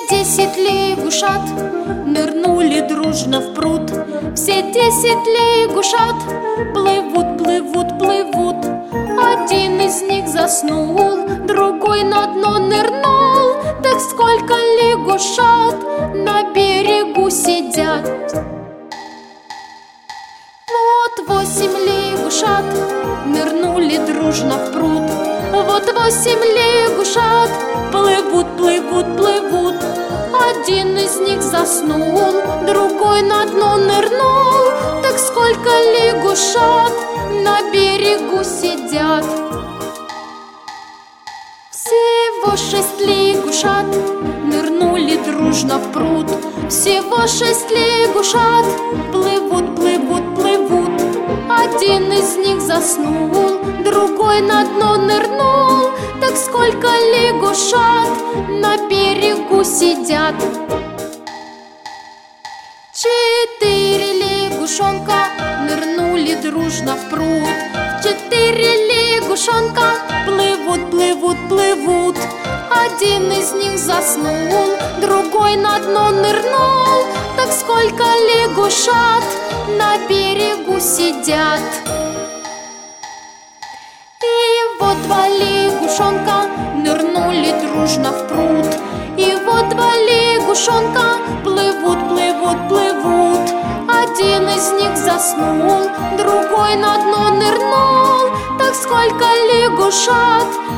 10 лягушат нырнули дружно в пруд. Все 10 лягушат плывут, плывут, плывут. Один из них заснул, другой на дно нырнул. Так сколько лягушат на берегу сидят? Вот 8 лягушат нырнули дружно в пруд. Вот 8 лягушат плывут, плывут, плывут. Один из них заснул, другой на дно нырнул. Так сколько лягушат на берегу сидят? Всего 6 лягушат нырнули дружно в пруд. Всего 6 лягушат плывут, плывут, плывут. Один из них заснул, другой на дно нырнул. Так сколько лягушат на берегу сидят? 4 лягушонка нырнули дружно в пруд. 4 лягушонка плывут, плывут, плывут. Один из них заснул, другой на дно нырнул. Так сколько лягушат на берегу сидят? И вот 2 лягушонка нырнули дружно в пруд. И вот 2 лягушонка плывут, плывут, плывут. Один из них заснул, другой на дно нырнул. Так сколько лягушат